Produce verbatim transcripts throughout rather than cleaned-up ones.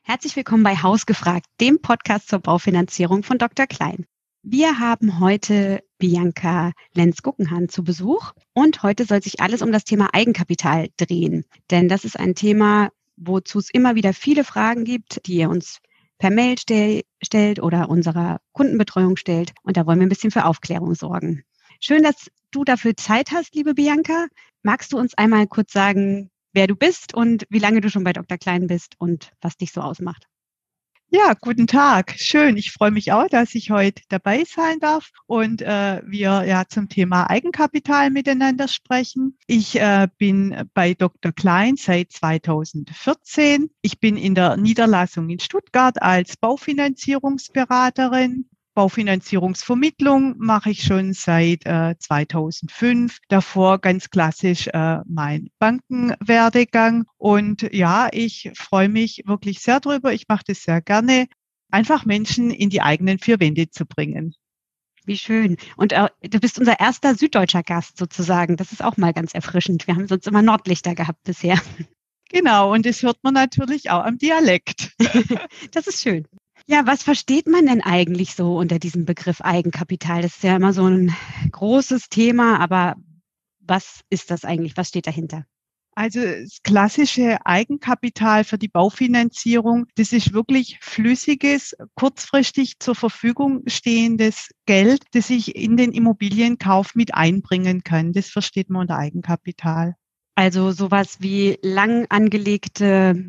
Herzlich willkommen bei Hausgefragt, dem Podcast zur Baufinanzierung von Doktor Klein. Wir haben heute Bianca Lenz-Guggenhahn zu Besuch und heute soll sich alles um das Thema Eigenkapital drehen. Denn das ist ein Thema, wozu es immer wieder viele Fragen gibt, die ihr uns per Mail stell, stellt oder unserer Kundenbetreuung stellt. Und da wollen wir ein bisschen für Aufklärung sorgen. Schön, dass du dafür Zeit hast, liebe Bianca. Magst du uns einmal kurz sagen, wer du bist und wie lange du schon bei Doktor Klein bist und was dich so ausmacht? Ja, guten Tag. Schön. Ich freue mich auch, dass ich heute dabei sein darf und äh, wir ja zum Thema Eigenkapital miteinander sprechen. Ich äh, bin bei Doktor Klein seit zweitausendvierzehn. Ich bin in der Niederlassung in Stuttgart als Baufinanzierungsberaterin. Baufinanzierungsvermittlung mache ich schon seit äh, zweitausendfünf. Davor ganz klassisch äh, mein Bankenwerdegang. Und ja, ich freue mich wirklich sehr drüber. Ich mache das sehr gerne, einfach Menschen in die eigenen vier Wände zu bringen. Wie schön. Und äh, du bist unser erster süddeutscher Gast sozusagen. Das ist auch mal ganz erfrischend. Wir haben sonst immer Nordlichter gehabt bisher. Genau, und das hört man natürlich auch am Dialekt. Das ist schön. Ja, was versteht man denn eigentlich so unter diesem Begriff Eigenkapital? Das ist ja immer so ein großes Thema, aber was ist das eigentlich? Was steht dahinter? Also das klassische Eigenkapital für die Baufinanzierung, das ist wirklich flüssiges, kurzfristig zur Verfügung stehendes Geld, das ich in den Immobilienkauf mit einbringen kann. Das versteht man unter Eigenkapital. Also sowas wie lang angelegte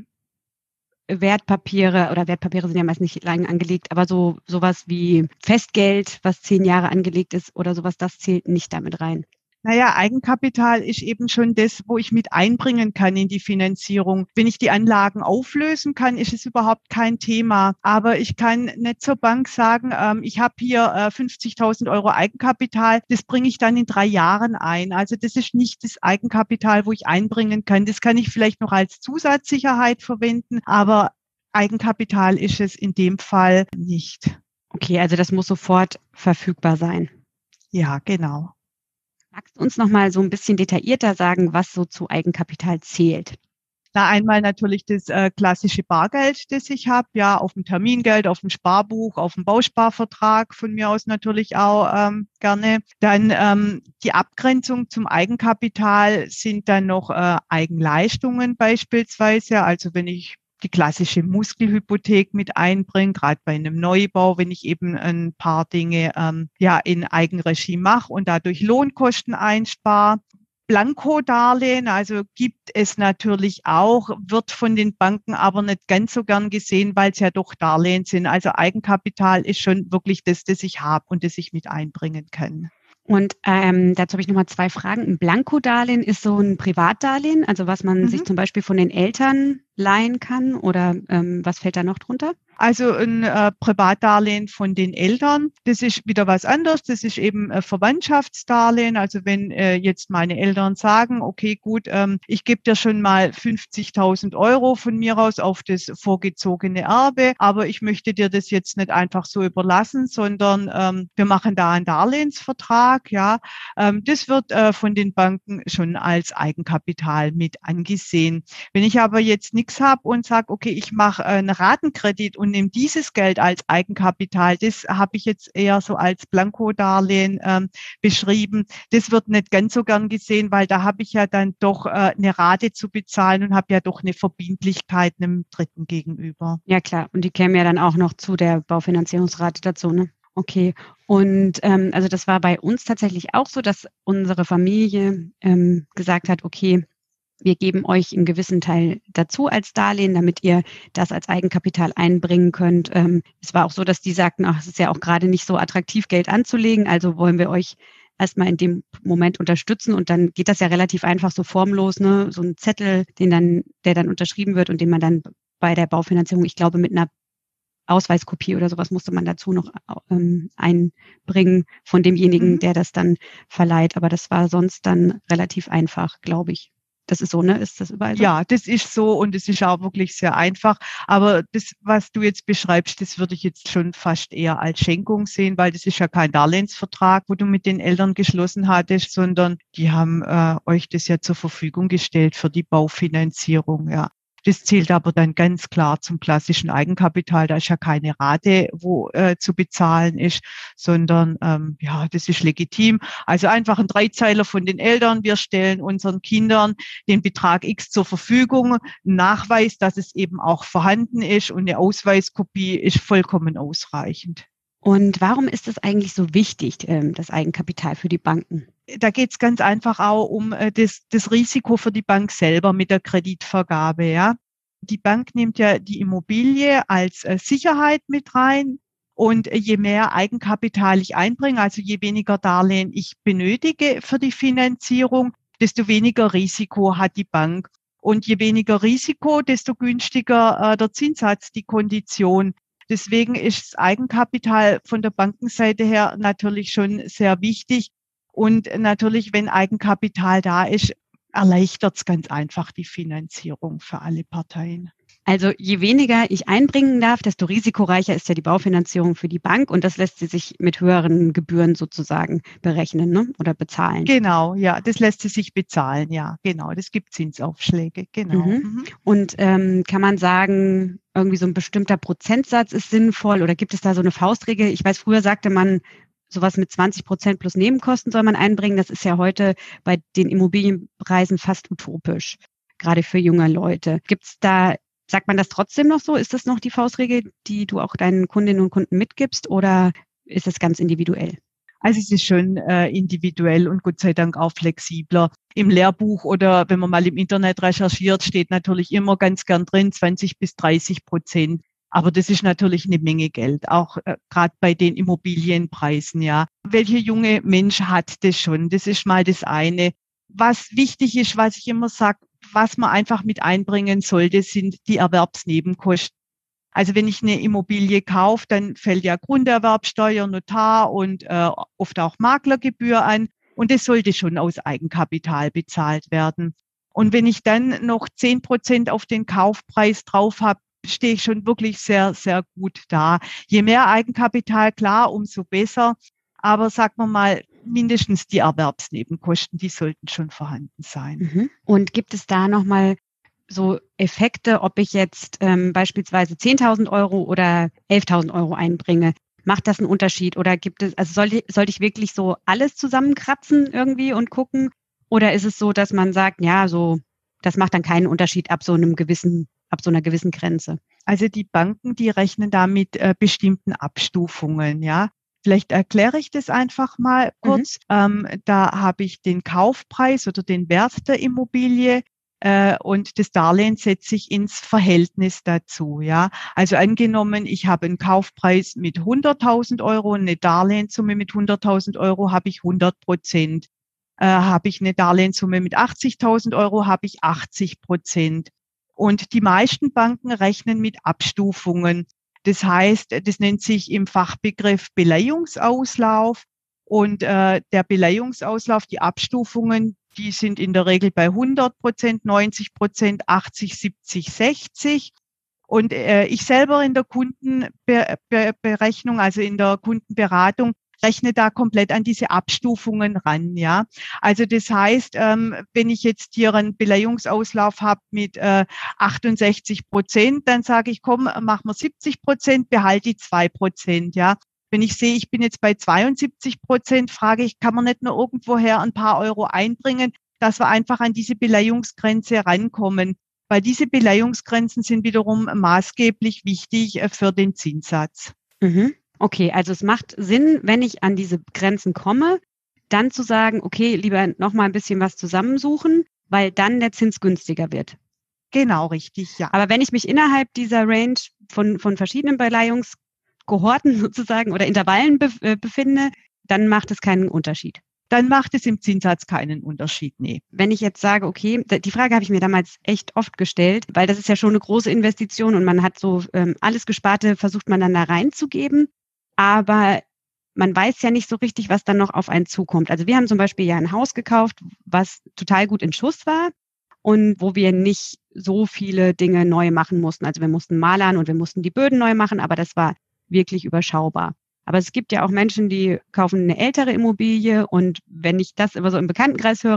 Wertpapiere oder Wertpapiere sind ja meist nicht lang angelegt, aber so sowas wie Festgeld, was zehn Jahre angelegt ist oder sowas, das zählt nicht damit rein. Naja, Eigenkapital ist eben schon das, wo ich mit einbringen kann in die Finanzierung. Wenn ich die Anlagen auflösen kann, ist es überhaupt kein Thema. Aber ich kann nicht zur Bank sagen, ähm, ich habe hier äh, fünfzigtausend Euro Eigenkapital, das bringe ich dann in drei Jahren ein. Also das ist nicht das Eigenkapital, wo ich einbringen kann. Das kann ich vielleicht noch als Zusatzsicherheit verwenden, aber Eigenkapital ist es in dem Fall nicht. Okay, also das muss sofort verfügbar sein. Ja, genau. Magst du uns noch mal so ein bisschen detaillierter sagen, was so zu Eigenkapital zählt? Na, einmal natürlich das äh, klassische Bargeld, das ich habe, ja, auf dem Termingeld, auf dem Sparbuch, auf dem Bausparvertrag, von mir aus natürlich auch ähm, gerne. Dann ähm, die Abgrenzung zum Eigenkapital sind dann noch äh, Eigenleistungen beispielsweise, also wenn ich die klassische Muskelhypothek mit einbringen, gerade bei einem Neubau, wenn ich eben ein paar Dinge ähm, ja in Eigenregie mache und dadurch Lohnkosten einspare. Blankodarlehen, also gibt es natürlich auch, wird von den Banken aber nicht ganz so gern gesehen, weil es ja doch Darlehen sind. Also Eigenkapital ist schon wirklich das, das ich habe und das ich mit einbringen kann. Und ähm, dazu habe ich nochmal zwei Fragen. Ein Blankodarlehen ist so ein Privatdarlehen, also was man mhm. sich zum Beispiel von den Eltern leihen kann oder ähm, was fällt da noch drunter? Also ein äh, Privatdarlehen von den Eltern, das ist wieder was anderes. Das ist eben äh, Verwandtschaftsdarlehen. Also wenn äh, jetzt meine Eltern sagen, okay, gut, ähm, ich gebe dir schon mal fünfzigtausend Euro von mir aus auf das vorgezogene Erbe, aber ich möchte dir das jetzt nicht einfach so überlassen, sondern ähm, wir machen da einen Darlehensvertrag. Ja, ähm, das wird äh, von den Banken schon als Eigenkapital mit angesehen. Wenn ich aber jetzt nichts habe und sage, okay, ich mache äh, einen Ratenkredit und nehme dieses Geld als Eigenkapital, das habe ich jetzt eher so als Blankodarlehen ähm, beschrieben. Das wird nicht ganz so gern gesehen, weil da habe ich ja dann doch äh, eine Rate zu bezahlen und habe ja doch eine Verbindlichkeit einem Dritten gegenüber. Ja klar, und die kämen ja dann auch noch zu der Baufinanzierungsrate dazu, ne? Okay, und ähm, also das war bei uns tatsächlich auch so, dass unsere Familie ähm, gesagt hat, okay, wir geben euch einen gewissen Teil dazu als Darlehen, damit ihr das als Eigenkapital einbringen könnt. Ähm, es war auch so, dass die sagten, ach, es ist ja auch gerade nicht so attraktiv, Geld anzulegen, also wollen wir euch erstmal in dem Moment unterstützen und dann geht das ja relativ einfach so formlos, ne? So ein Zettel, den dann, der dann unterschrieben wird und den man dann bei der Baufinanzierung, ich glaube, mit einer Ausweiskopie oder sowas musste man dazu noch ähm, einbringen von demjenigen, mhm. der das dann verleiht. Aber das war sonst dann relativ einfach, glaube ich. Das ist so, ne? Ist das überall so? Ja, das ist so und es ist auch wirklich sehr einfach. Aber das, was du jetzt beschreibst, das würde ich jetzt schon fast eher als Schenkung sehen, weil das ist ja kein Darlehensvertrag, wo du mit den Eltern geschlossen hattest, sondern die haben äh, euch das ja zur Verfügung gestellt für die Baufinanzierung, ja. Das zählt aber dann ganz klar zum klassischen Eigenkapital. Da ist ja keine Rate, wo äh, zu bezahlen ist, sondern ähm, ja, das ist legitim. Also einfach ein Dreizeiler von den Eltern. Wir stellen unseren Kindern den Betrag X zur Verfügung. Ein Nachweis, dass es eben auch vorhanden ist, und eine Ausweiskopie ist vollkommen ausreichend. Und warum ist es eigentlich so wichtig, das Eigenkapital für die Banken? Da geht es ganz einfach auch um das, das Risiko für die Bank selber mit der Kreditvergabe. Ja, die Bank nimmt ja die Immobilie als Sicherheit mit rein. Und je mehr Eigenkapital ich einbringe, also je weniger Darlehen ich benötige für die Finanzierung, desto weniger Risiko hat die Bank. Und je weniger Risiko, desto günstiger äh, der Zinssatz, die Kondition. Deswegen ist das Eigenkapital von der Bankenseite her natürlich schon sehr wichtig. Und natürlich, wenn Eigenkapital da ist, erleichtert es ganz einfach die Finanzierung für alle Parteien. Also je weniger ich einbringen darf, desto risikoreicher ist ja die Baufinanzierung für die Bank, und das lässt sie sich mit höheren Gebühren sozusagen berechnen, ne? Oder bezahlen. Genau, ja, das lässt sie sich bezahlen, ja, genau. Das gibt Zinsaufschläge, genau. Mhm. Mhm. Und ähm, kann man sagen, irgendwie so ein bestimmter Prozentsatz ist sinnvoll, oder gibt es da so eine Faustregel? Ich weiß, früher sagte man, sowas mit zwanzig Prozent plus Nebenkosten soll man einbringen. Das ist ja heute bei den Immobilienpreisen fast utopisch, gerade für junge Leute. Gibt es da, sagt man das trotzdem noch so? Ist das noch die Faustregel, die du auch deinen Kundinnen und Kunden mitgibst, oder ist das ganz individuell? Also es ist schon äh, individuell und Gott sei Dank auch flexibler. Im Lehrbuch oder wenn man mal im Internet recherchiert, steht natürlich immer ganz gern drin zwanzig bis dreißig Prozent. Aber das ist natürlich eine Menge Geld, auch äh, gerade bei den Immobilienpreisen, ja. Welcher junge Mensch hat das schon? Das ist mal das eine. Was wichtig ist, was ich immer sage, was man einfach mit einbringen sollte, sind die Erwerbsnebenkosten. Also wenn ich eine Immobilie kaufe, dann fällt ja Grunderwerbsteuer, Notar und äh, oft auch Maklergebühr an. Und das sollte schon aus Eigenkapital bezahlt werden. Und wenn ich dann noch zehn Prozent auf den Kaufpreis drauf habe, stehe ich schon wirklich sehr, sehr gut da. Je mehr Eigenkapital, klar, umso besser. Aber sagen wir mal, mindestens die Erwerbsnebenkosten, die sollten schon vorhanden sein. Mhm. Und gibt es da nochmal so Effekte, ob ich jetzt ähm, beispielsweise zehntausend Euro oder elftausend Euro einbringe? Macht das einen Unterschied? Oder gibt es, also sollte, sollte ich wirklich so alles zusammenkratzen irgendwie und gucken? Oder ist es so, dass man sagt, ja, so, das macht dann keinen Unterschied ab so einem gewissen ab so einer gewissen Grenze? Also die Banken, die rechnen da mit äh, bestimmten Abstufungen, ja. Vielleicht erkläre ich das einfach mal kurz. Mhm. Ähm, da habe ich den Kaufpreis oder den Wert der Immobilie äh, und das Darlehen setze ich ins Verhältnis dazu, ja. Also angenommen, ich habe einen Kaufpreis mit hunderttausend Euro und eine Darlehenssumme mit hunderttausend Euro, habe ich hundert Prozent. Äh, habe ich eine Darlehenssumme mit achtzigtausend Euro, habe ich achtzig Prozent. Und die meisten Banken rechnen mit Abstufungen. Das heißt, das nennt sich im Fachbegriff Beleihungsauslauf. Und äh, der Beleihungsauslauf, die Abstufungen, die sind in der Regel bei hundert Prozent, neunzig Prozent, achtzig, siebzig, sechzig. Und äh, ich selber in der Kundenberechnung, also in der Kundenberatung, rechne da komplett an diese Abstufungen ran, ja. Also das heißt, ähm, wenn ich jetzt hier einen Beleihungsauslauf habe mit äh, achtundsechzig Prozent, dann sage ich, komm, machen wir siebzig Prozent, behalte die zwei Prozent, ja. Wenn ich sehe, ich bin jetzt bei zweiundsiebzig Prozent, frage ich, kann man nicht nur irgendwoher ein paar Euro einbringen, dass wir einfach an diese Beleihungsgrenze rankommen. Weil diese Beleihungsgrenzen sind wiederum maßgeblich wichtig für den Zinssatz. Mhm. Okay, also es macht Sinn, wenn ich an diese Grenzen komme, dann zu sagen, okay, lieber noch mal ein bisschen was zusammensuchen, weil dann der Zins günstiger wird. Genau, richtig, ja. Aber wenn ich mich innerhalb dieser Range von, von verschiedenen Beleihungskohorten sozusagen oder Intervallen bef- äh, befinde, dann macht es keinen Unterschied. Dann macht es im Zinssatz keinen Unterschied, nee. Wenn ich jetzt sage, okay, die Frage habe ich mir damals echt oft gestellt, weil das ist ja schon eine große Investition und man hat so ähm, alles Gesparte, versucht man dann da reinzugeben. Aber man weiß ja nicht so richtig, was dann noch auf einen zukommt. Also wir haben zum Beispiel ja ein Haus gekauft, was total gut in Schuss war und wo wir nicht so viele Dinge neu machen mussten. Also wir mussten malern und wir mussten die Böden neu machen, aber das war wirklich überschaubar. Aber es gibt ja auch Menschen, die kaufen eine ältere Immobilie und wenn ich das immer so im Bekanntenkreis höre,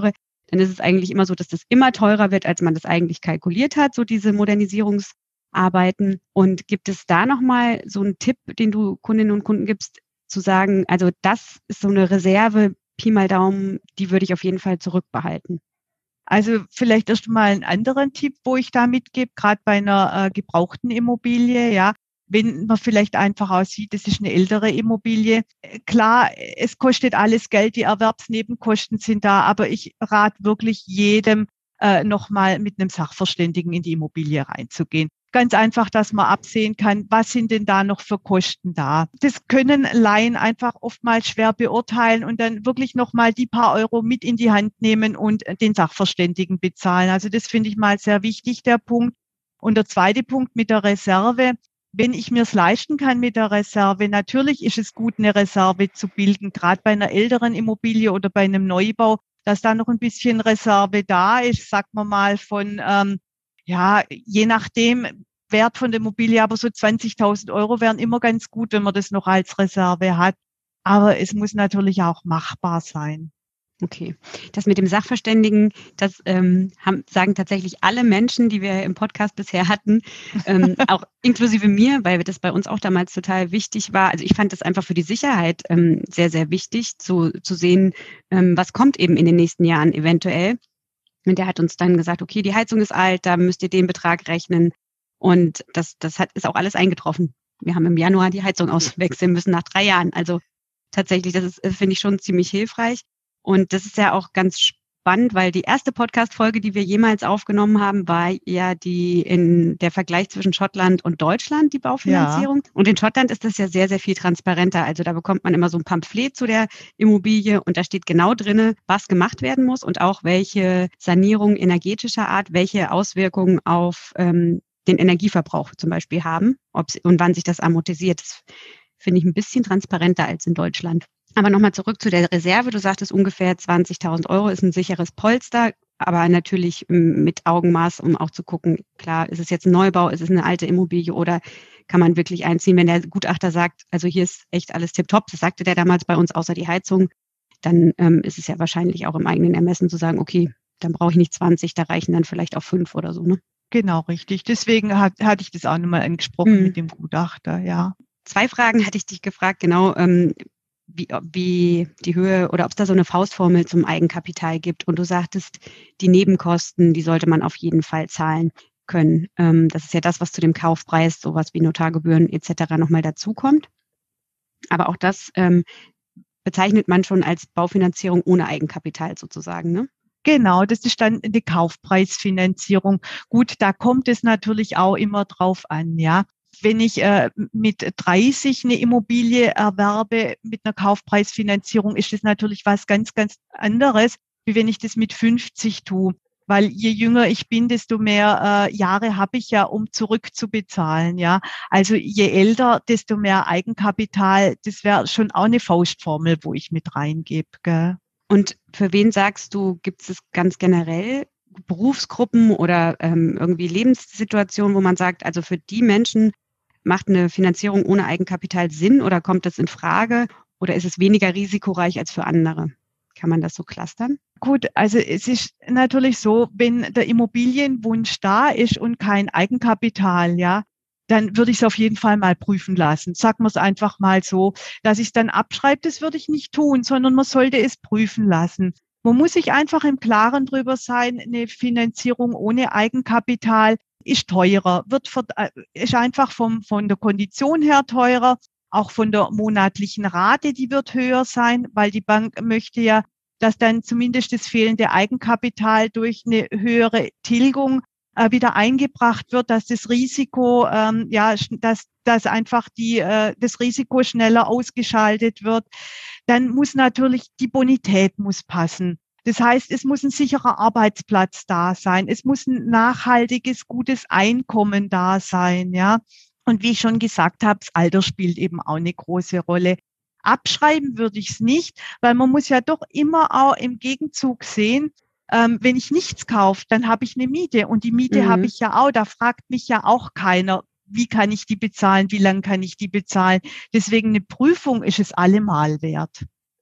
dann ist es eigentlich immer so, dass das immer teurer wird, als man das eigentlich kalkuliert hat, so diese Modernisierungsarbeiten. Und gibt es da nochmal so einen Tipp, den du Kundinnen und Kunden gibst, zu sagen, also das ist so eine Reserve, Pi mal Daumen, die würde ich auf jeden Fall zurückbehalten? Also vielleicht erst mal einen anderen Tipp, wo ich da mitgebe, gerade bei einer äh, gebrauchten Immobilie, ja. Wenn man vielleicht einfach aussieht, das ist eine ältere Immobilie. Klar, es kostet alles Geld, die Erwerbsnebenkosten sind da, aber ich rate wirklich jedem, äh, nochmal mit einem Sachverständigen in die Immobilie reinzugehen. Ganz einfach, dass man absehen kann, was sind denn da noch für Kosten da. Das können Laien einfach oftmals schwer beurteilen und dann wirklich nochmal die paar Euro mit in die Hand nehmen und den Sachverständigen bezahlen. Also das finde ich mal sehr wichtig, der Punkt. Und der zweite Punkt mit der Reserve. Wenn ich mir es leisten kann mit der Reserve, natürlich ist es gut, eine Reserve zu bilden, gerade bei einer älteren Immobilie oder bei einem Neubau, dass da noch ein bisschen Reserve da ist, sagt man mal von, ähm, ja, je nachdem Wert von der Immobilie, aber so zwanzigtausend Euro wären immer ganz gut, wenn man das noch als Reserve hat. Aber es muss natürlich auch machbar sein. Okay. Das mit dem Sachverständigen, das ähm, haben, sagen tatsächlich alle Menschen, die wir im Podcast bisher hatten, ähm, auch inklusive mir, weil das bei uns auch damals total wichtig war. Also ich fand das einfach für die Sicherheit ähm, sehr, sehr wichtig, zu, zu sehen, ähm, was kommt eben in den nächsten Jahren eventuell. Und der hat uns dann gesagt, okay, die Heizung ist alt, da müsst ihr den Betrag rechnen. Und das, das hat, ist auch alles eingetroffen. Wir haben im Januar die Heizung auswechseln müssen nach drei Jahren. Also tatsächlich, das ist, finde ich, schon ziemlich hilfreich. Und das ist ja auch ganz spannend, weil die erste Podcast-Folge, die wir jemals aufgenommen haben, war ja die in der Vergleich zwischen Schottland und Deutschland, die Baufinanzierung. Ja. Und in Schottland ist das ja sehr, sehr viel transparenter. Also da bekommt man immer so ein Pamphlet zu der Immobilie und da steht genau drinne, was gemacht werden muss und auch welche Sanierung energetischer Art, welche Auswirkungen auf ähm, den Energieverbrauch zum Beispiel haben ob's, und wann sich das amortisiert. Das finde ich ein bisschen transparenter als in Deutschland. Aber nochmal zurück zu der Reserve. Du sagtest, ungefähr zwanzigtausend Euro ist ein sicheres Polster, aber natürlich mit Augenmaß, um auch zu gucken, klar, ist es jetzt ein Neubau, ist es eine alte Immobilie oder kann man wirklich einziehen, wenn der Gutachter sagt, also hier ist echt alles tipptopp, das sagte der damals bei uns, außer die Heizung, dann ähm, ist es ja wahrscheinlich auch im eigenen Ermessen zu sagen, okay, dann brauche ich nicht zwanzig, da reichen dann vielleicht auch fünf oder so, ne? Genau, richtig. Deswegen hat, hatte ich das auch nochmal angesprochen hm. mit dem Gutachter, ja. Zwei Fragen hatte ich dich gefragt, genau, ähm, Wie, wie die Höhe oder ob es da so eine Faustformel zum Eigenkapital gibt. Und du sagtest, die Nebenkosten, die sollte man auf jeden Fall zahlen können. Ähm, das ist ja das, was zu dem Kaufpreis, sowas wie Notargebühren et cetera nochmal dazukommt. Aber auch das ähm, bezeichnet man schon als Baufinanzierung ohne Eigenkapital sozusagen, ne? Genau, das ist dann die Kaufpreisfinanzierung. Gut, da kommt es natürlich auch immer drauf an, ja. Wenn ich äh, mit dreißig eine Immobilie erwerbe mit einer Kaufpreisfinanzierung, ist das natürlich was ganz, ganz anderes, wie wenn ich das mit fünfzig tue. Weil je jünger ich bin, desto mehr äh, Jahre habe ich ja, um zurückzubezahlen. Ja, also je älter, desto mehr Eigenkapital. Das wäre schon auch eine Faustformel, wo ich mit reingebe. Gell? Und für wen sagst du, gibt es ganz generell Berufsgruppen oder ähm, irgendwie Lebenssituationen, wo man sagt, also für die Menschen macht eine Finanzierung ohne Eigenkapital Sinn oder kommt das in Frage oder ist es weniger risikoreich als für andere? Kann man das so clustern? Gut, also es ist natürlich so, wenn der Immobilienwunsch da ist und kein Eigenkapital, ja, dann würde ich es auf jeden Fall mal prüfen lassen. Sagen wir es einfach mal so, dass ich es dann abschreibe, das würde ich nicht tun, sondern man sollte es prüfen lassen. Man muss sich einfach im Klaren drüber sein, eine Finanzierung ohne Eigenkapital ist teurer, wird ist einfach vom, von der Kondition her teurer, auch von der monatlichen Rate, die wird höher sein, weil die Bank möchte ja, dass dann zumindest das fehlende Eigenkapital durch eine höhere Tilgung äh, wieder eingebracht wird, dass das Risiko, ähm, ja, dass, dass einfach die, äh, das Risiko schneller ausgeschaltet wird. Dann muss natürlich die Bonität muss passen. Das heißt, es muss ein sicherer Arbeitsplatz da sein. Es muss ein nachhaltiges, gutes Einkommen da sein, ja. Und wie ich schon gesagt habe, das Alter spielt eben auch eine große Rolle. Abschreiben würde ich es nicht, weil man muss ja doch immer auch im Gegenzug sehen, ähm, wenn ich nichts kaufe, dann habe ich eine Miete und die Miete mhm. habe ich ja auch. Da fragt mich ja auch keiner, wie kann ich die bezahlen, wie lange kann ich die bezahlen. Deswegen eine Prüfung ist es allemal wert.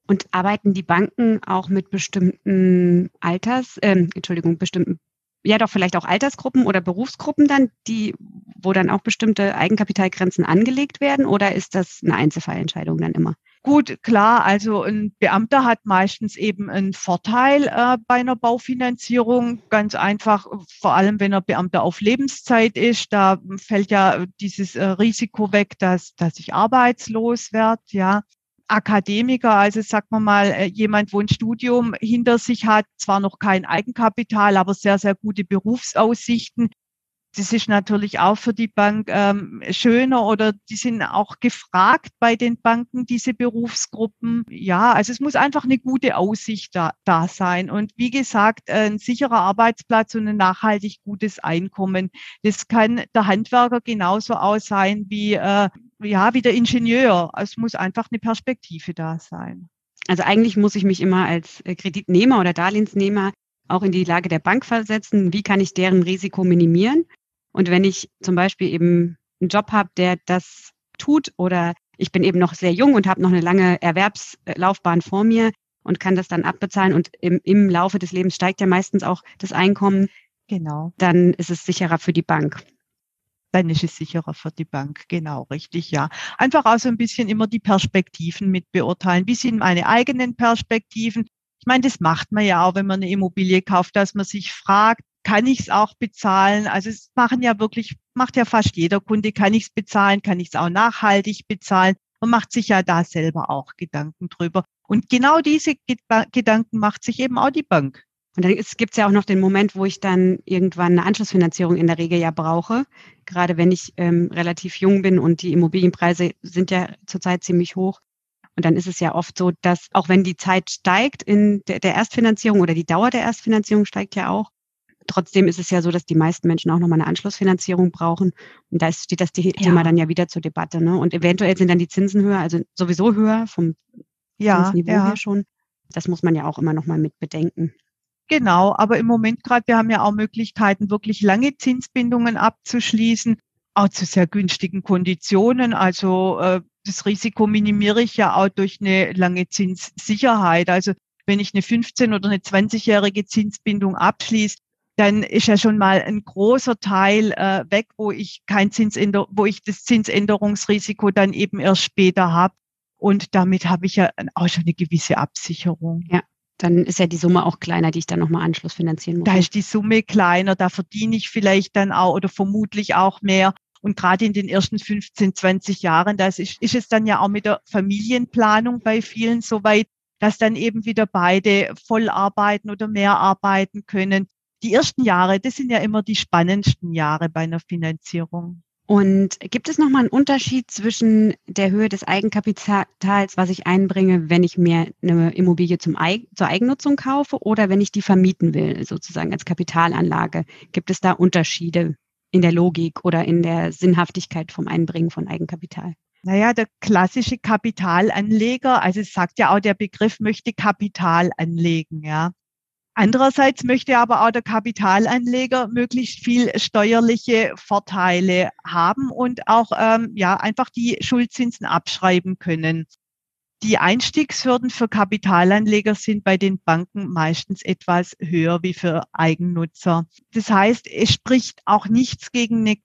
Und arbeiten die Banken auch mit bestimmten Alters, ähm, Entschuldigung, bestimmten, ja doch vielleicht auch Altersgruppen oder Berufsgruppen dann, die, wo dann auch bestimmte Eigenkapitalgrenzen angelegt werden, oder ist das eine Einzelfallentscheidung dann immer? Gut, klar, also ein Beamter hat meistens eben einen Vorteil äh, bei einer Baufinanzierung. Ganz einfach, vor allem wenn er Beamter auf Lebenszeit ist, da fällt ja dieses äh, Risiko weg, dass, dass ich arbeitslos werde, ja. Akademiker, also sagen wir mal, äh, jemand, wo ein Studium hinter sich hat, zwar noch kein Eigenkapital, aber sehr, sehr gute Berufsaussichten. Das ist natürlich auch für die Bank ähm, schöner, oder die sind auch gefragt bei den Banken, diese Berufsgruppen. Ja, also es muss einfach eine gute Aussicht da, da sein. Und wie gesagt, ein sicherer Arbeitsplatz und ein nachhaltig gutes Einkommen. Das kann der Handwerker genauso aus sein wie, äh, ja, wie der Ingenieur. Es muss einfach eine Perspektive da sein. Also eigentlich muss ich mich immer als Kreditnehmer oder Darlehensnehmer auch in die Lage der Bank versetzen. Wie kann ich deren Risiko minimieren? Und wenn ich zum Beispiel eben einen Job habe, der das tut, oder ich bin eben noch sehr jung und habe noch eine lange Erwerbslaufbahn vor mir und kann das dann abbezahlen, und im, im Laufe des Lebens steigt ja meistens auch das Einkommen, Genau. Dann ist es sicherer für die Bank. Dann ist es sicherer für die Bank, genau, richtig, ja. Einfach auch so ein bisschen immer die Perspektiven mit beurteilen. Wie sind meine eigenen Perspektiven? Ich meine, das macht man ja auch, wenn man eine Immobilie kauft, dass man sich fragt, kann ich es auch bezahlen? Also es machen ja wirklich, macht ja fast jeder Kunde, kann ich es bezahlen, kann ich es auch nachhaltig bezahlen? Man macht sich ja da selber auch Gedanken drüber. Und genau diese Gedanken macht sich eben auch die Bank. Und dann gibt es ja auch noch den Moment, wo ich dann irgendwann eine Anschlussfinanzierung in der Regel ja brauche. Gerade wenn ich ähm, relativ jung bin und die Immobilienpreise sind ja zurzeit ziemlich hoch. Und dann ist es ja oft so, dass auch wenn die Zeit steigt in der, der Erstfinanzierung oder die Dauer der Erstfinanzierung steigt ja auch, trotzdem ist es ja so, dass die meisten Menschen auch nochmal eine Anschlussfinanzierung brauchen. Und da steht das ja. Thema dann ja wieder zur Debatte. Ne? Und eventuell sind dann die Zinsen höher, also sowieso höher vom ja, Zinsniveau ja. her schon. Das muss man ja auch immer nochmal mit bedenken. Genau, aber im Moment gerade, wir haben ja auch Möglichkeiten, wirklich lange Zinsbindungen abzuschließen, auch zu sehr günstigen Konditionen. Also äh, das Risiko minimiere ich ja auch durch eine lange Zinssicherheit. Also wenn ich eine fünfzehn- oder eine zwanzigjährige Zinsbindung abschließe, dann ist ja schon mal ein großer Teil äh, weg, wo ich kein Zinsänder, wo ich das Zinsänderungsrisiko dann eben erst später habe. Und damit habe ich ja auch schon eine gewisse Absicherung. Ja. Dann ist ja die Summe auch kleiner, die ich dann nochmal anschlussfinanzieren muss. Da ist die Summe kleiner, da verdiene ich vielleicht dann auch oder vermutlich auch mehr. Und gerade in den ersten fünfzehn, zwanzig Jahren, das ist, ist es dann ja auch mit der Familienplanung bei vielen so weit, dass dann eben wieder beide voll arbeiten oder mehr arbeiten können. Die ersten Jahre, das sind ja immer die spannendsten Jahre bei einer Finanzierung. Und gibt es nochmal einen Unterschied zwischen der Höhe des Eigenkapitals, was ich einbringe, wenn ich mir eine Immobilie zum Eig- zur Eigennutzung kaufe, oder wenn ich die vermieten will, sozusagen als Kapitalanlage? Gibt es da Unterschiede in der Logik oder in der Sinnhaftigkeit vom Einbringen von Eigenkapital? Naja, der klassische Kapitalanleger, also es sagt ja auch der Begriff, möchte Kapital anlegen, ja. Andererseits möchte aber auch der Kapitalanleger möglichst viel steuerliche Vorteile haben und auch ähm, ja einfach die Schuldzinsen abschreiben können. Die Einstiegshürden für Kapitalanleger sind bei den Banken meistens etwas höher wie für Eigennutzer. Das heißt, es spricht auch nichts gegen eine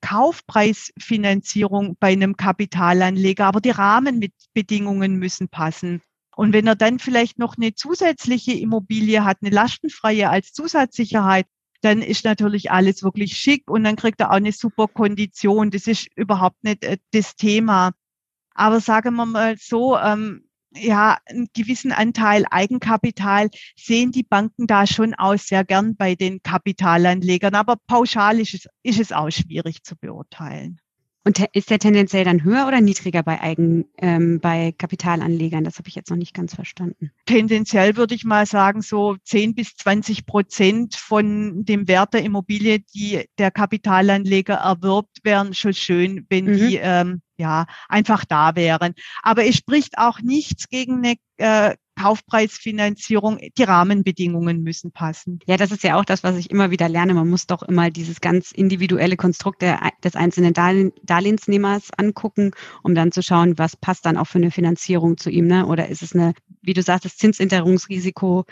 Kaufpreisfinanzierung bei einem Kapitalanleger, aber die Rahmenbedingungen müssen passen. Und wenn er dann vielleicht noch eine zusätzliche Immobilie hat, eine lastenfreie als Zusatzsicherheit, dann ist natürlich alles wirklich schick und dann kriegt er auch eine super Kondition. Das ist überhaupt nicht äh, das Thema. Aber sagen wir mal so, ähm, ja, einen gewissen Anteil Eigenkapital sehen die Banken da schon auch sehr gern bei den Kapitalanlegern. Aber pauschal ist es, ist es auch schwierig zu beurteilen. Und ist der tendenziell dann höher oder niedriger bei Eigen, ähm, bei Kapitalanlegern? Das habe ich jetzt noch nicht ganz verstanden. Tendenziell würde ich mal sagen, so zehn bis zwanzig Prozent von dem Wert der Immobilie, die der Kapitalanleger erwirbt, wären schon schön, wenn mhm. die ähm, ja einfach da wären. Aber es spricht auch nichts gegen eine äh, Kaufpreisfinanzierung, die Rahmenbedingungen müssen passen. Ja, das ist ja auch das, was ich immer wieder lerne. Man muss doch immer dieses ganz individuelle Konstrukt der, des einzelnen Darlehen, Darlehensnehmers angucken, um dann zu schauen, was passt dann auch für eine Finanzierung zu ihm, ne? Oder ist es eine, wie du sagst, das Zinsänderungsrisiko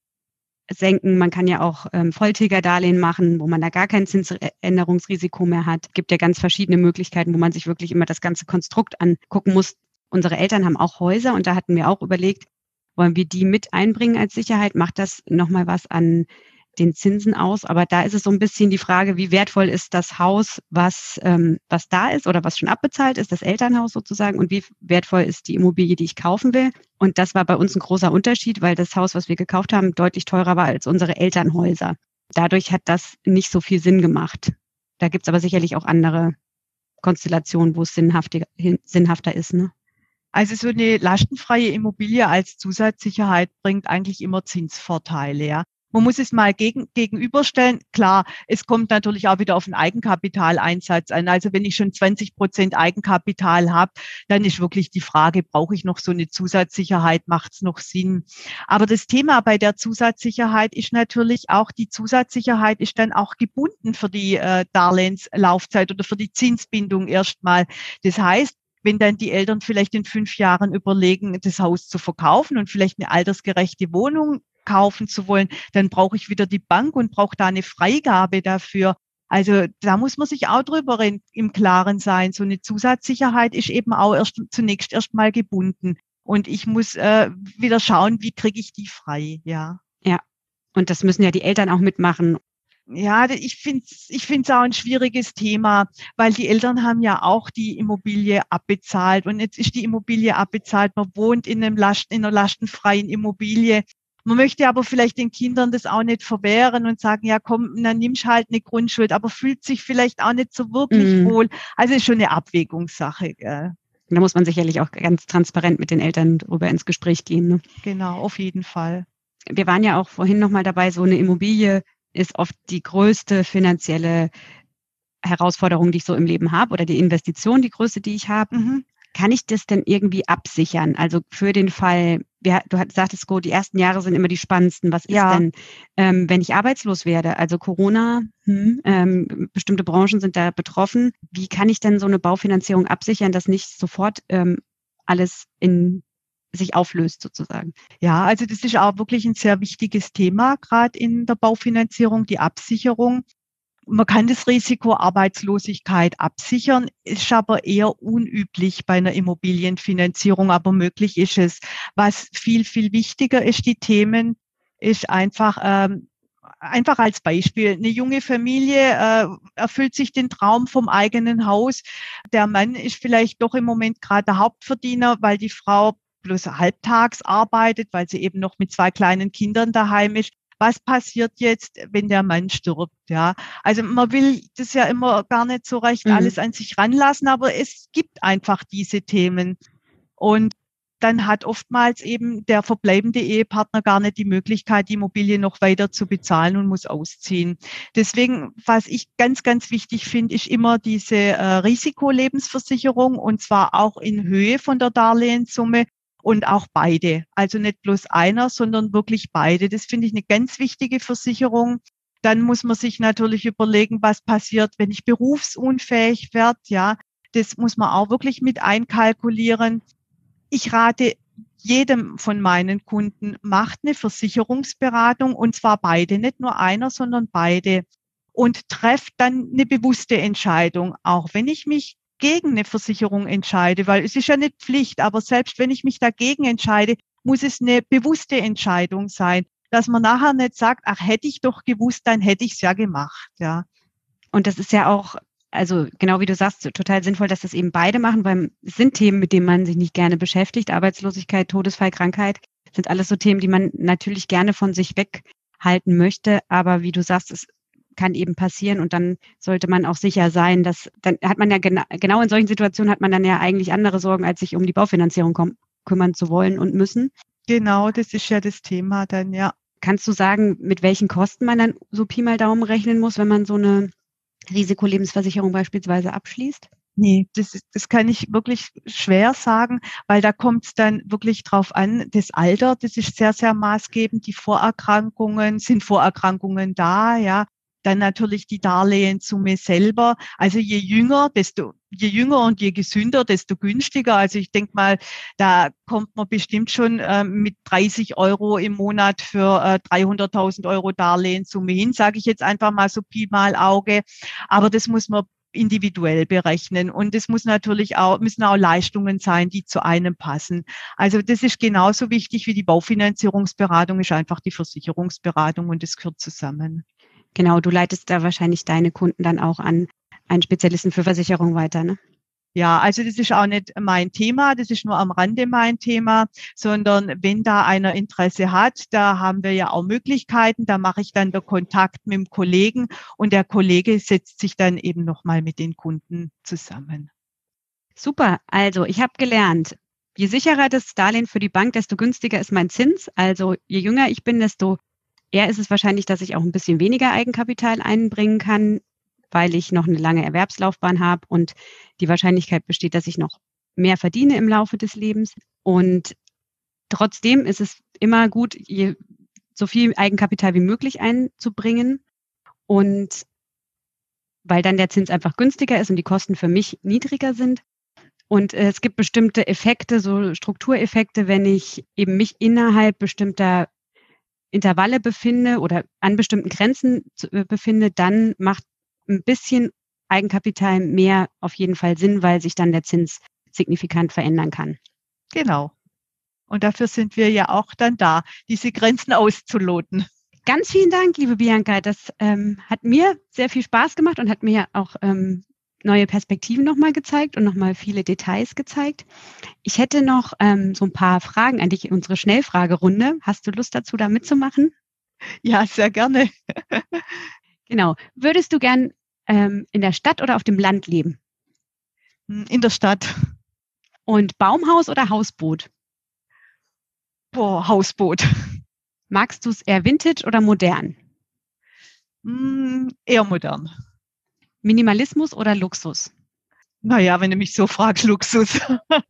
senken. Man kann ja auch ähm, Volltilgerdarlehen machen, wo man da gar kein Zinsänderungsrisiko mehr hat. Es gibt ja ganz verschiedene Möglichkeiten, wo man sich wirklich immer das ganze Konstrukt angucken muss. Unsere Eltern haben auch Häuser und da hatten wir auch überlegt, wollen wir die mit einbringen als Sicherheit? Macht das nochmal was an den Zinsen aus? Aber da ist es so ein bisschen die Frage, wie wertvoll ist das Haus, was, ähm, was da ist oder was schon abbezahlt ist, das Elternhaus sozusagen, und wie wertvoll ist die Immobilie, die ich kaufen will? Und das war bei uns ein großer Unterschied, weil das Haus, was wir gekauft haben, deutlich teurer war als unsere Elternhäuser. Dadurch hat das nicht so viel Sinn gemacht. Da gibt es aber sicherlich auch andere Konstellationen, wo es sinnhaftiger, sinnhafter ist, ne? Also so eine lastenfreie Immobilie als Zusatzsicherheit bringt eigentlich immer Zinsvorteile, ja. Man muss es mal gegen, gegenüberstellen. Klar, es kommt natürlich auch wieder auf den Eigenkapitaleinsatz an. Also wenn ich schon zwanzig Prozent Eigenkapital habe, dann ist wirklich die Frage, brauche ich noch so eine Zusatzsicherheit? Macht es noch Sinn? Aber das Thema bei der Zusatzsicherheit ist natürlich auch, die Zusatzsicherheit ist dann auch gebunden für die äh, Darlehenslaufzeit oder für die Zinsbindung erstmal. Das heißt, wenn dann die Eltern vielleicht in fünf Jahren überlegen, das Haus zu verkaufen und vielleicht eine altersgerechte Wohnung kaufen zu wollen, dann brauche ich wieder die Bank und brauche da eine Freigabe dafür. Also da muss man sich auch drüber im Klaren sein. So eine Zusatzsicherheit ist eben auch erst zunächst erstmal gebunden. Und ich muss äh, wieder schauen, wie kriege ich die frei, ja. Ja, und das müssen ja die Eltern auch mitmachen. Ja, ich finde es ich find's auch ein schwieriges Thema, weil die Eltern haben ja auch die Immobilie abbezahlt. Und jetzt ist die Immobilie abbezahlt, man wohnt in, einem Lasten, in einer lastenfreien Immobilie. Man möchte aber vielleicht den Kindern das auch nicht verwehren und sagen, ja komm, dann nimmst halt eine Grundschuld, aber fühlt sich vielleicht auch nicht so wirklich mm. wohl. Also ist schon eine Abwägungssache. Gell? Da muss man sicherlich auch ganz transparent mit den Eltern drüber ins Gespräch gehen. Ne? Genau, auf jeden Fall. Wir waren ja auch vorhin nochmal dabei, so eine Immobilie ist oft die größte finanzielle Herausforderung, die ich so im Leben habe, oder die Investition, die größte, die ich habe. Mhm. Kann ich das denn irgendwie absichern? Also für den Fall, wir, du sagtest, Go, die ersten Jahre sind immer die spannendsten. Was ist ja. denn, ähm, wenn ich arbeitslos werde? Also Corona, hm, ähm, bestimmte Branchen sind da betroffen. Wie kann ich denn so eine Baufinanzierung absichern, dass nicht sofort ähm, alles in sich auflöst sozusagen? Ja, also das ist auch wirklich ein sehr wichtiges Thema, gerade in der Baufinanzierung, die Absicherung. Man kann das Risiko Arbeitslosigkeit absichern, ist aber eher unüblich bei einer Immobilienfinanzierung, aber möglich ist es. Was viel, viel wichtiger ist, die Themen, ist einfach, ähm, einfach als Beispiel, eine junge Familie äh, erfüllt sich den Traum vom eigenen Haus. Der Mann ist vielleicht doch im Moment gerade der Hauptverdiener, weil die Frau bloß halbtags arbeitet, weil sie eben noch mit zwei kleinen Kindern daheim ist. Was passiert jetzt, wenn der Mann stirbt? Ja, also man will das ja immer gar nicht so recht mhm. alles an sich ranlassen, aber es gibt einfach diese Themen. Und dann hat oftmals eben der verbleibende Ehepartner gar nicht die Möglichkeit, die Immobilie noch weiter zu bezahlen und muss ausziehen. Deswegen, was ich ganz, ganz wichtig finde, ist immer diese äh, Risikolebensversicherung, und zwar auch in Höhe von der Darlehenssumme. Und auch beide, also nicht bloß einer, sondern wirklich beide. Das finde ich eine ganz wichtige Versicherung. Dann muss man sich natürlich überlegen, was passiert, wenn ich berufsunfähig werde. Ja, das muss man auch wirklich mit einkalkulieren. Ich rate jedem von meinen Kunden, macht eine Versicherungsberatung, und zwar beide, nicht nur einer, sondern beide, und trefft dann eine bewusste Entscheidung, auch wenn ich mich gegen eine Versicherung entscheide, weil es ist ja nicht Pflicht, aber selbst wenn ich mich dagegen entscheide, muss es eine bewusste Entscheidung sein, dass man nachher nicht sagt, ach, hätte ich doch gewusst, dann hätte ich es ja gemacht, ja. Und das ist ja auch, also genau wie du sagst, total sinnvoll, dass das eben beide machen, weil es sind Themen, mit denen man sich nicht gerne beschäftigt. Arbeitslosigkeit, Todesfall, Krankheit sind alles so Themen, die man natürlich gerne von sich weghalten möchte, aber wie du sagst, es kann eben passieren, und dann sollte man auch sicher sein, dass, dann hat man ja genau, genau in solchen Situationen hat man dann ja eigentlich andere Sorgen, als sich um die Baufinanzierung kom- kümmern zu wollen und müssen. Genau, das ist ja das Thema dann, ja. Kannst du sagen, mit welchen Kosten man dann so Pi mal Daumen rechnen muss, wenn man so eine Risikolebensversicherung beispielsweise abschließt? Nee, das, ist- das kann ich wirklich schwer sagen, weil da kommt es dann wirklich drauf an, das Alter, das ist sehr, sehr maßgebend. Die Vorerkrankungen, sind Vorerkrankungen da, ja. Dann natürlich die Darlehenssumme selber. Also je jünger, desto, je jünger und je gesünder, desto günstiger. Also ich denke mal, da kommt man bestimmt schon äh, mit dreißig Euro im Monat für äh, dreihunderttausend Euro Darlehenssumme hin, sage ich jetzt einfach mal so Pi mal Auge. Aber das muss man individuell berechnen. Und es muss natürlich auch, müssen auch Leistungen sein, die zu einem passen. Also das ist genauso wichtig wie die Baufinanzierungsberatung, ist einfach die Versicherungsberatung und das gehört zusammen. Genau, du leitest da wahrscheinlich deine Kunden dann auch an einen Spezialisten für Versicherung weiter, ne? Ja, also das ist auch nicht mein Thema, das ist nur am Rande mein Thema, sondern wenn da einer Interesse hat, da haben wir ja auch Möglichkeiten, da mache ich dann den Kontakt mit dem Kollegen und der Kollege setzt sich dann eben nochmal mit den Kunden zusammen. Super, also ich habe gelernt, je sicherer das Darlehen für die Bank, desto günstiger ist mein Zins. Also je jünger ich bin, desto eher ist es wahrscheinlich, dass ich auch ein bisschen weniger Eigenkapital einbringen kann, weil ich noch eine lange Erwerbslaufbahn habe und die Wahrscheinlichkeit besteht, dass ich noch mehr verdiene im Laufe des Lebens. Und trotzdem ist es immer gut, je, so viel Eigenkapital wie möglich einzubringen und weil dann der Zins einfach günstiger ist und die Kosten für mich niedriger sind. Und äh, es gibt bestimmte Effekte, so Struktureffekte, wenn ich eben mich innerhalb bestimmter Intervalle befinde oder an bestimmten Grenzen zu, äh, befinde, dann macht ein bisschen Eigenkapital mehr auf jeden Fall Sinn, weil sich dann der Zins signifikant verändern kann. Genau. Und dafür sind wir ja auch dann da, diese Grenzen auszuloten. Ganz vielen Dank, liebe Bianca. Das ähm, hat mir sehr viel Spaß gemacht und hat mir auch ähm, neue Perspektiven nochmal gezeigt und nochmal viele Details gezeigt. Ich hätte noch ähm, so ein paar Fragen an dich in unsere Schnellfragerunde. Hast du Lust dazu, da mitzumachen? Ja, sehr gerne. Genau. Würdest du gern ähm, in der Stadt oder auf dem Land leben? In der Stadt. Und Baumhaus oder Hausboot? Boah, Hausboot. Magst du es eher vintage oder modern? Hm, eher modern. Minimalismus oder Luxus? Naja, wenn du mich so fragst, Luxus.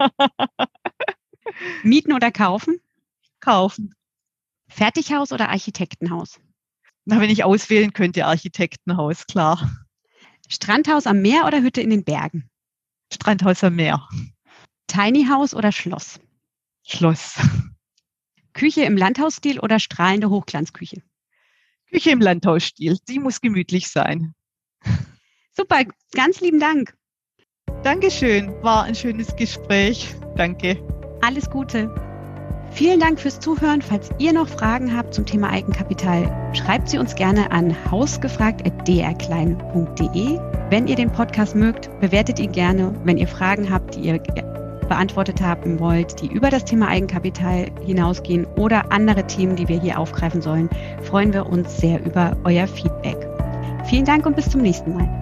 Mieten oder kaufen? Kaufen. Fertighaus oder Architektenhaus? Na, wenn ich auswählen könnte, Architektenhaus, klar. Strandhaus am Meer oder Hütte in den Bergen? Strandhaus am Meer. Tiny House oder Schloss? Schloss. Küche im Landhausstil oder strahlende Hochglanzküche? Küche im Landhausstil. Die muss gemütlich sein. Super, ganz lieben Dank. Dankeschön. War ein schönes Gespräch. Danke. Alles Gute. Vielen Dank fürs Zuhören. Falls ihr noch Fragen habt zum Thema Eigenkapital, schreibt sie uns gerne an hausgefragt at d r klein punkt d e. Wenn ihr den Podcast mögt, bewertet ihn gerne. Wenn ihr Fragen habt, die ihr beantwortet haben wollt, die über das Thema Eigenkapital hinausgehen oder andere Themen, die wir hier aufgreifen sollen, freuen wir uns sehr über euer Feedback. Vielen Dank und bis zum nächsten Mal.